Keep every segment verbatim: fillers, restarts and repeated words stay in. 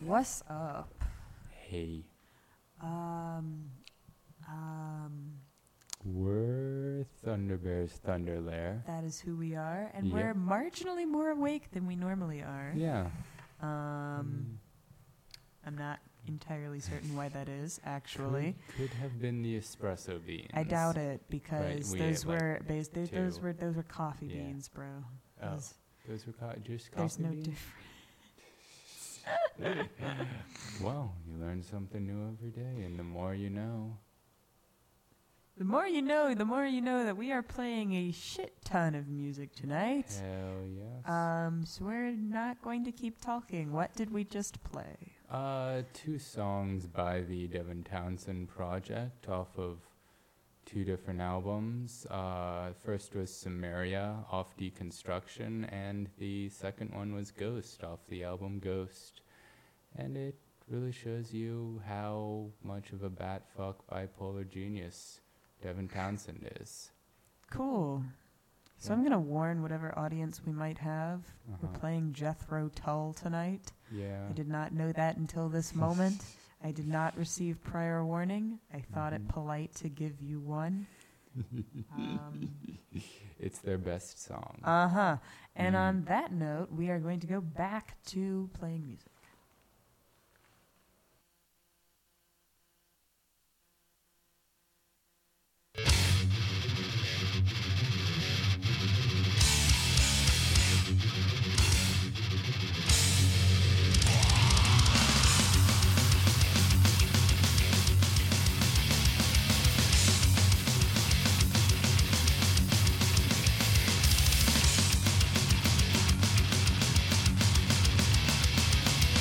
What's up? Hey, Um, um, we're Thunderbear's Thunder Lair. that is who we are, and Yeah. we're marginally more awake than we normally are. Yeah. Um, I'm not entirely certain why that is, actually. Could, could have been the espresso beans. I doubt it because we those ate, like, were bas- those, those two. were those were coffee Yeah. beans, bro. Oh, Those- those were co- just coffee there's no beans? difference. Well, you learn something new every day, and the more you know. The more you know, the more you know that we are playing a shit ton of music tonight. Hell yes. Um, so we're not going to keep talking. What did we just play? Uh, two songs by the Devin Townsend Project off of two different albums. Uh, first was Samaria off Deconstruction, and the second one was Ghost off the album Ghost. And it really shows you how much of a batfuck bipolar genius Devin Townsend is. Cool. So Yeah. I'm going to warn whatever audience we might have. We're Uh-huh. playing Jethro Tull tonight. Yeah. I did not know that until this moment. I did not receive prior warning. I thought it Mhm. polite to give you one. Um, It's their best song. uh-huh. And Mm. on that note, we are going to go back to playing music. Thank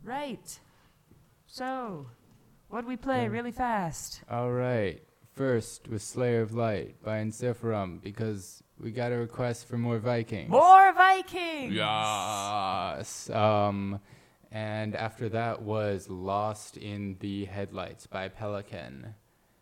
Right. So, what'd we play Yeah. really fast? All right. First was Slayer of Light by Ensiferum because we got a request for more Vikings. More Vikings! Yes. Um, and after that was Lost in the Headlights by Pelican.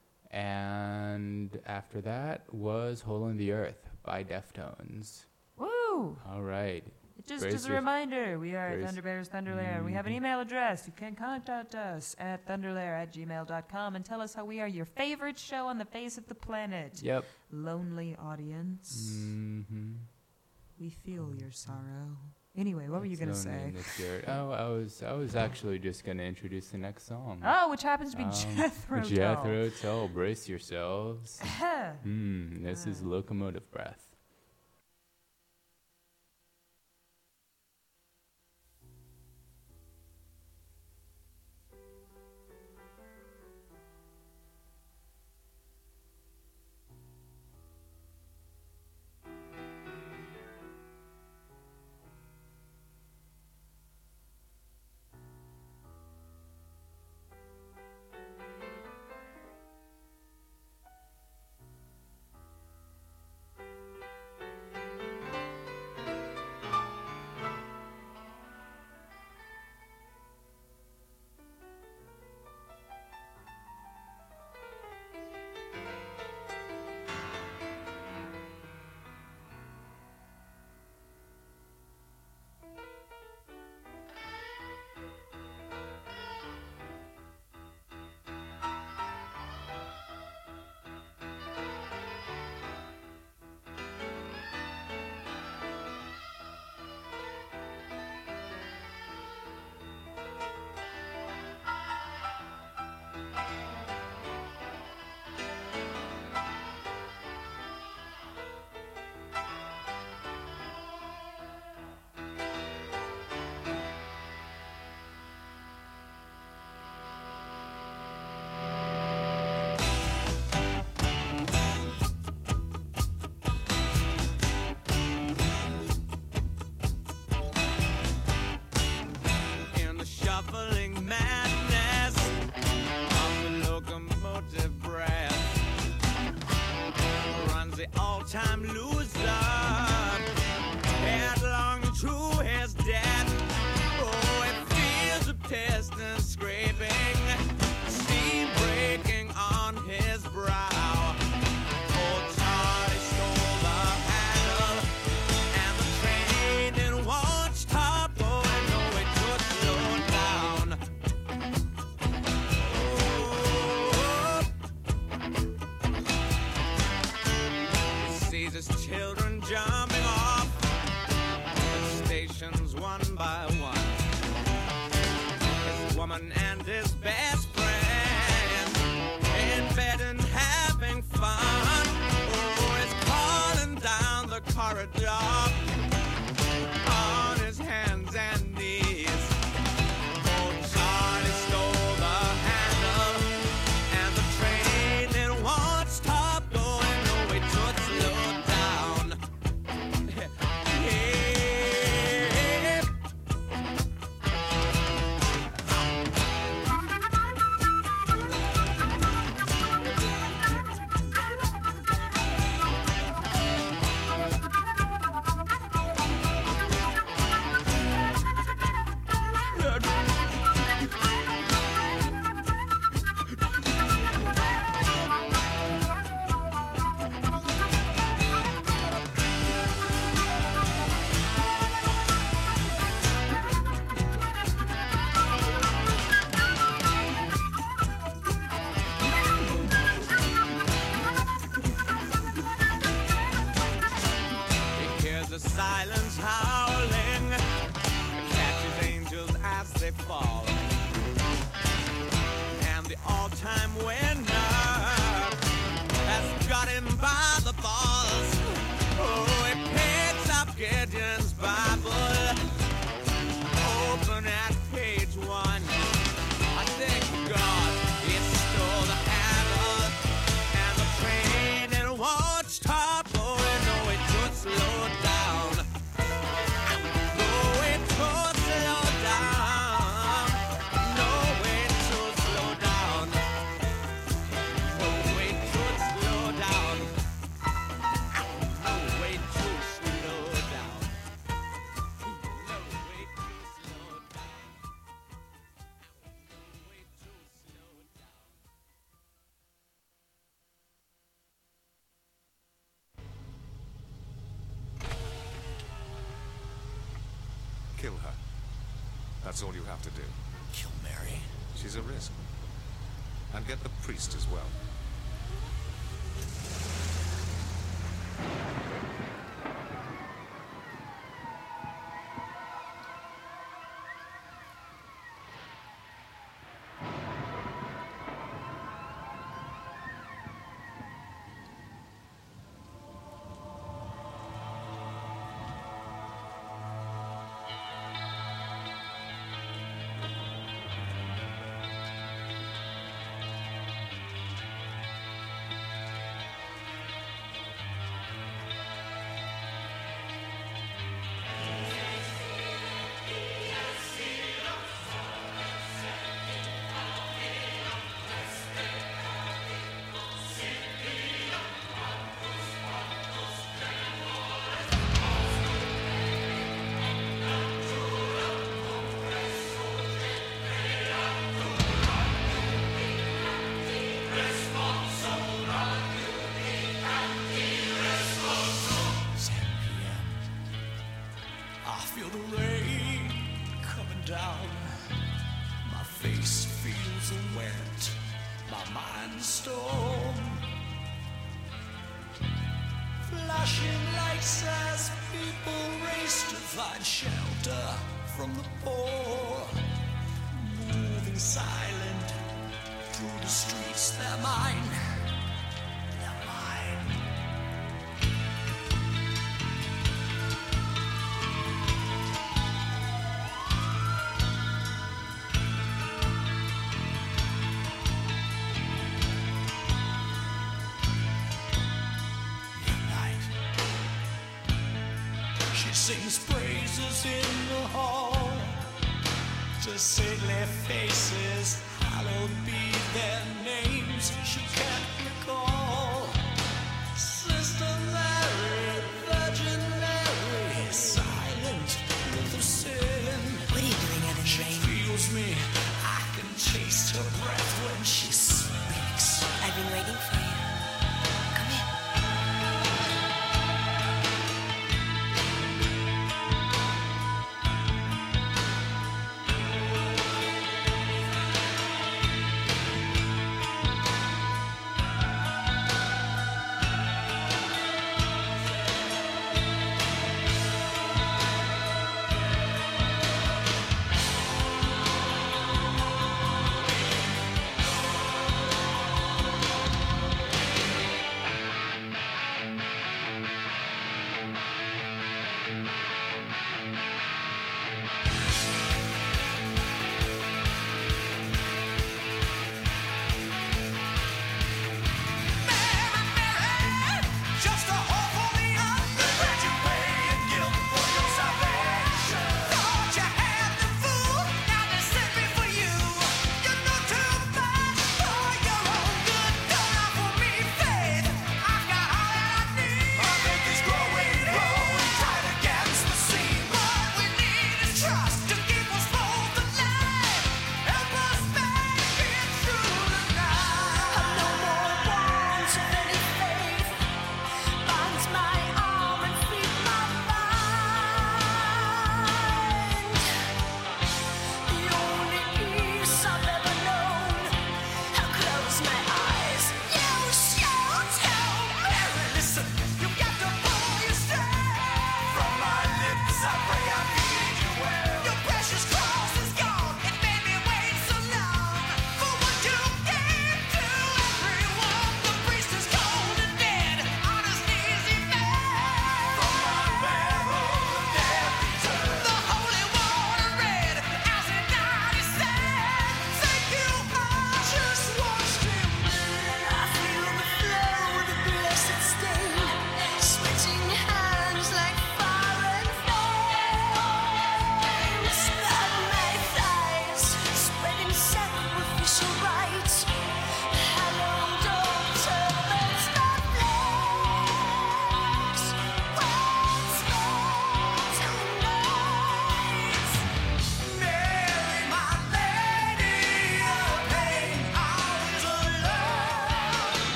And after that was Hole in the Earth by Deftones. Woo! All right. Just Brace as a your- reminder, we are at brace- Thunderbears Thunderlair. We have an Mhm. email address. You can contact us at thunderlair at gmail dot com and tell us how we are your favorite show on the face of the planet. Yep. Lonely audience, Mm-hmm. we feel your sorrow. Anyway, what were you going to say? Oh, I was I was actually just going to introduce the next song. Oh, which happens to be Um, Jethro Tull. Jethro Tull. Brace yourselves. Hmm. This is Ah. Locomotive Breath. In the shuffling madness of the locomotive breath runs the all-time loser headlong to his death. Oh, it feels a piston scraping, steam breaking on his brow. Old Charlie stole the handle, and the train it won't stop going. No, it could slow down. Oh, he sees his children jumping off the stations one by one. His woman and his best friend in bed and having fun. Oh, he's calling down the corridor on his hands and knees. Oh, Charlie stole the handle, and the train it won't stop going. No, it could slow down. Yeah. He hears the silence howling, catches angels as they fall, and the all-time winner has got him by the balls. Oh, he picks up Gideon's Bible, open at page one. I thank God he stole the handle, and the train it won't stop going. No, it could slow down. No, it could slow down. Kill her. That's all you have to do. Kill Mary? She's a risk. And get the priest as well. Sings praises in the hall to saintly faces, hallowed be their names she can't recall. Sister Mary, Virgin Mary, silent with her sin. What are you doing out in the She rain? feels me, I can taste her breath when she speaks. I've been waiting for you. Come in. Against the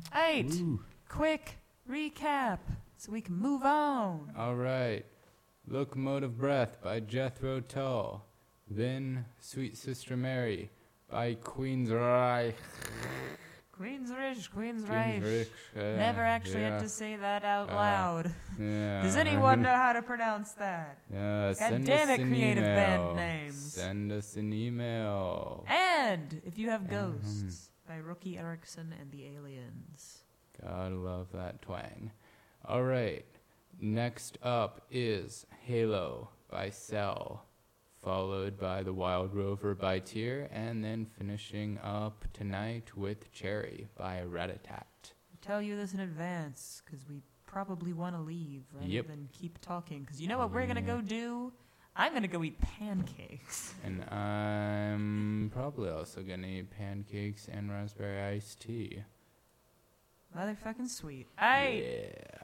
Eight. Ooh. Quick recap so we can move on. All right. Locomotive Breath by Jethro Tull. Then Sweet Sister Mary by Queensryche. Queensrich, Queensreich. Queensryche, uh, Never actually yeah. had to say that out Uh, loud. Yeah. Does anyone know how to pronounce that? Yeah, God send damn us it, an creative email. band names. Send us an email. And If You Have Mhm. Ghosts by Rocky Erickson and the Aliens. Gotta love that twang. All right. Next up is Halo by Cell, followed by The Wild Rover by Tyr, and then finishing up tonight with Cherry by Rat-a-tat. Tell you this in advance because we probably want to leave rather Yep. than keep talking. Because you know what we're going to Yeah. go do? I'm going to go eat pancakes. And I'm probably also gonna eat pancakes and raspberry iced tea. Motherfucking sweet. I. Yeah.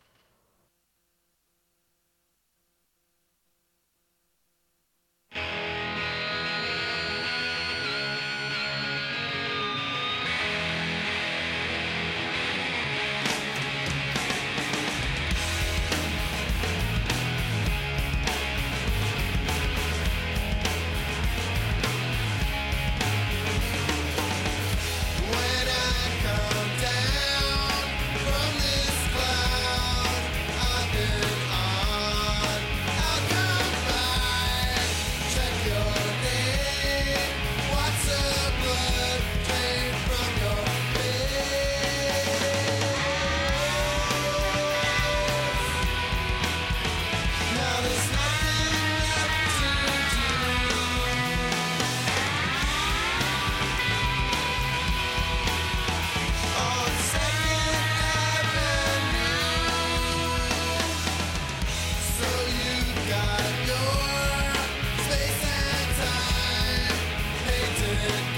When I come down from this cloud I've been on, I'll come by, check your name, watch the blood drain from your face. Now there's nothing left to do. On Second Avenue, so you got your space and time painted